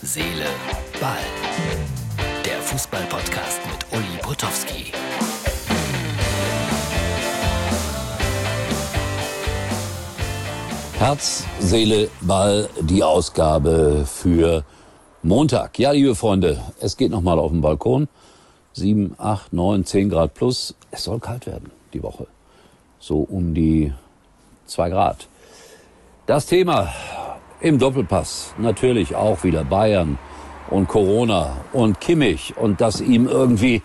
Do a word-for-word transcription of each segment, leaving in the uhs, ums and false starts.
Seele, Ball. Der Fußball-Podcast mit Uli Potowski. Herz, Seele, Ball, die Ausgabe für Montag. Ja, liebe Freunde, es geht nochmal auf den Balkon. Sieben, acht, neun, zehn Grad plus. Es soll kalt werden, die Woche. So um die zwei Grad. Das Thema im Doppelpass natürlich auch wieder Bayern und Corona und Kimmich und dass ihm irgendwie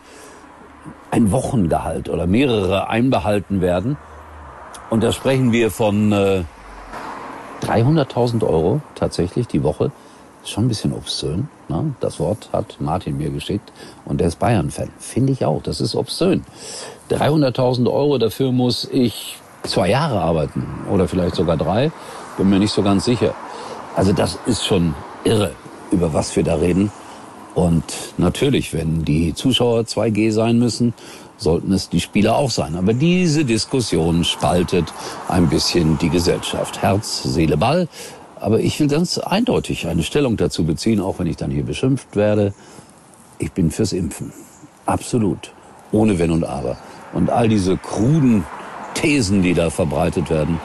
ein Wochengehalt oder mehrere einbehalten werden. Und da sprechen wir von äh, dreihunderttausend Euro tatsächlich die Woche. Ist schon ein bisschen obszön. Ne? Das Wort hat Martin mir geschickt und der ist Bayern-Fan. Finde ich auch, das ist obszön. dreihunderttausend Euro, dafür muss ich zwei Jahre arbeiten oder vielleicht sogar drei. Bin mir nicht so ganz sicher. Also das ist schon irre, über was wir da reden. Und natürlich, wenn die Zuschauer zwei G sein müssen, sollten es die Spieler auch sein. Aber diese Diskussion spaltet ein bisschen die Gesellschaft. Herz, Seele, Ball. Aber ich will ganz eindeutig eine Stellung dazu beziehen, auch wenn ich dann hier beschimpft werde. Ich bin fürs Impfen. Absolut. Ohne Wenn und Aber. Und all diese kruden Thesen, die da verbreitet werden,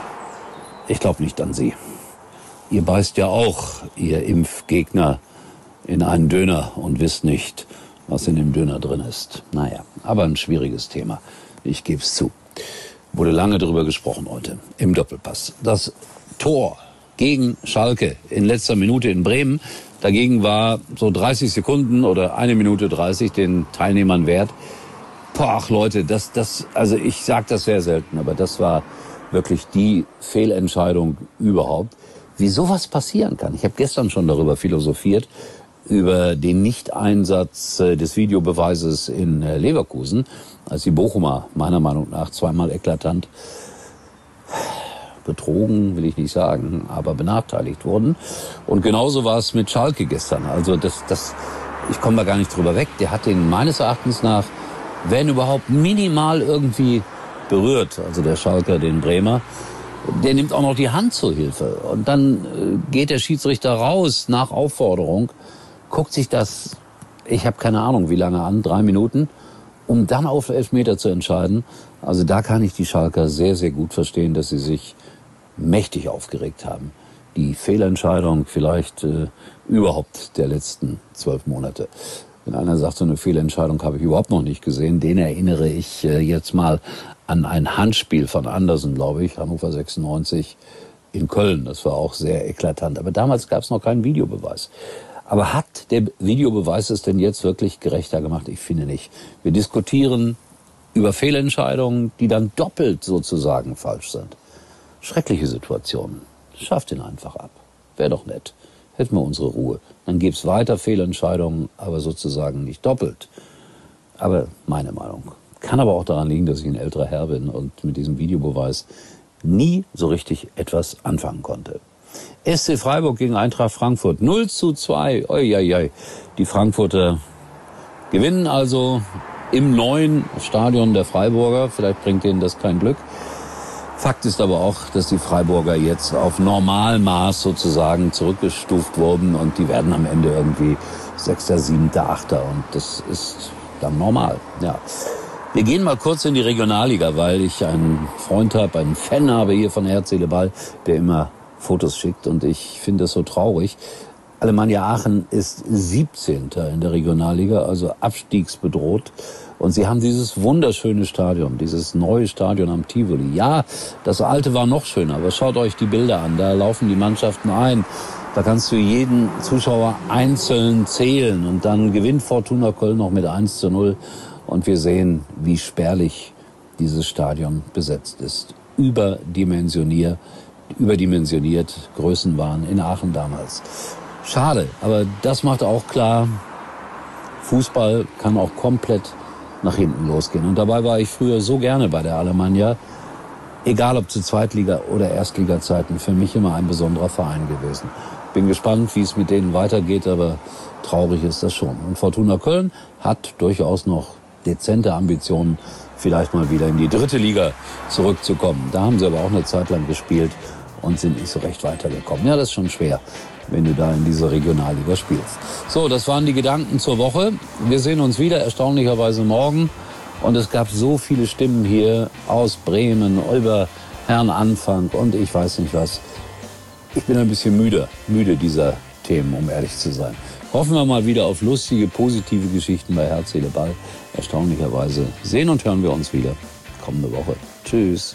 ich glaube nicht an sie. Ihr beißt ja auch, ihr Impfgegner, in einen Döner und wisst nicht, was in dem Döner drin ist. Naja, aber ein schwieriges Thema. Ich gebe es zu. Wurde lange darüber gesprochen heute im Doppelpass. Das Tor gegen Schalke in letzter Minute in Bremen. Dagegen war so dreißig Sekunden oder eine Minute dreißig den Teilnehmern wert. Boah, ach Leute, das, das, also ich sage das sehr selten, aber das war wirklich die Fehlentscheidung überhaupt. Wie sowas passieren kann. Ich habe gestern schon darüber philosophiert, über den Nicht-Einsatz des Videobeweises in Leverkusen, als die Bochumer meiner Meinung nach zweimal eklatant betrogen, will ich nicht sagen, aber benachteiligt wurden. Und genauso war es mit Schalke gestern. Also das, das, ich komme da gar nicht drüber weg. Der hat den meines Erachtens nach, wenn überhaupt minimal irgendwie berührt, also der Schalker, den Bremer. Der nimmt auch noch die Hand zur Hilfe. Und dann geht der Schiedsrichter raus nach Aufforderung, guckt sich das, ich habe keine Ahnung wie lange an, drei Minuten, um dann auf Elfmeter zu entscheiden. Also da kann ich die Schalker sehr, sehr gut verstehen, dass sie sich mächtig aufgeregt haben. Die Fehlentscheidung vielleicht äh, überhaupt der letzten zwölf Monate. Wenn einer sagt, so eine Fehlentscheidung habe ich überhaupt noch nicht gesehen, den erinnere ich äh, jetzt mal an ein Handspiel von Andersen, glaube ich, Hannover sechsundneunzig in Köln. Das war auch sehr eklatant. Aber damals gab es noch keinen Videobeweis. Aber hat der Videobeweis es denn jetzt wirklich gerechter gemacht? Ich finde nicht. Wir diskutieren über Fehlentscheidungen, die dann doppelt sozusagen falsch sind. Schreckliche Situationen. Schafft ihn einfach ab. Wäre doch nett. Hätten wir unsere Ruhe. Dann gibt's weiter Fehlentscheidungen, aber sozusagen nicht doppelt. Aber meine Meinung. Kann aber auch daran liegen, dass ich ein älterer Herr bin und mit diesem Videobeweis nie so richtig etwas anfangen konnte. S C Freiburg gegen Eintracht Frankfurt. null zu zwei. Uiuiui. Die Frankfurter gewinnen also im neuen Stadion der Freiburger. Vielleicht bringt denen das kein Glück. Fakt ist aber auch, dass die Freiburger jetzt auf Normalmaß sozusagen zurückgestuft wurden und die werden am Ende irgendwie Sechster, Siebter, Achter und das ist dann normal. Ja. Wir gehen mal kurz in die Regionalliga, weil ich einen Freund habe, einen Fan habe hier von Herz, Seele, Ball, der immer Fotos schickt und ich finde das so traurig. Alemannia Aachen ist siebzehnter in der Regionalliga, also abstiegsbedroht. Und sie haben dieses wunderschöne Stadion, dieses neue Stadion am Tivoli. Ja, das alte war noch schöner, aber schaut euch die Bilder an. Da laufen die Mannschaften ein. Da kannst du jeden Zuschauer einzeln zählen. Und dann gewinnt Fortuna Köln noch mit eins zu null. Und wir sehen, wie spärlich dieses Stadion besetzt ist. Überdimensioniert, überdimensioniert Größen waren in Aachen damals. Schade, aber das macht auch klar, Fußball kann auch komplett nach hinten losgehen. Und dabei war ich früher so gerne bei der Alemannia, egal ob zu Zweitliga- oder Erstliga-Zeiten, für mich immer ein besonderer Verein gewesen. Bin gespannt, wie es mit denen weitergeht, aber traurig ist das schon. Und Fortuna Köln hat durchaus noch dezente Ambitionen, vielleicht mal wieder in die dritte Liga zurückzukommen. Da haben sie aber auch eine Zeit lang gespielt und sind nicht so recht weitergekommen. Ja, das ist schon schwer. wenn du da in dieser Regionalliga spielst. So, das waren die Gedanken zur Woche. Wir sehen uns wieder erstaunlicherweise morgen. Und es gab so viele Stimmen hier aus Bremen über Herrn Anfang und ich weiß nicht was. Ich bin ein bisschen müde, müde dieser Themen, um ehrlich zu sein. Hoffen wir mal wieder auf lustige, positive Geschichten bei Herz, Seele, Ball. Erstaunlicherweise sehen und hören wir uns wieder kommende Woche. Tschüss.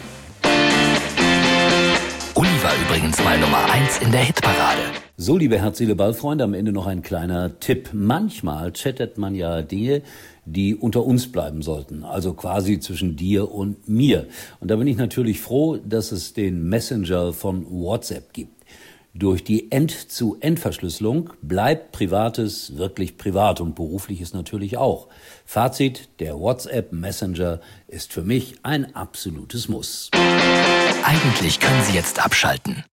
Uli war übrigens mal Nummer eins in der Hitparade. So, liebe Herz, Seele, Ball-Freunde, am Ende noch ein kleiner Tipp. Manchmal chattet man ja Dinge, die unter uns bleiben sollten, also quasi zwischen dir und mir. Und da bin ich natürlich froh, dass es den Messenger von WhatsApp gibt. Durch die End-zu-End-Verschlüsselung bleibt Privates wirklich privat und Berufliches natürlich auch. Fazit, der WhatsApp Messenger ist für mich ein absolutes Muss. Eigentlich können Sie jetzt abschalten.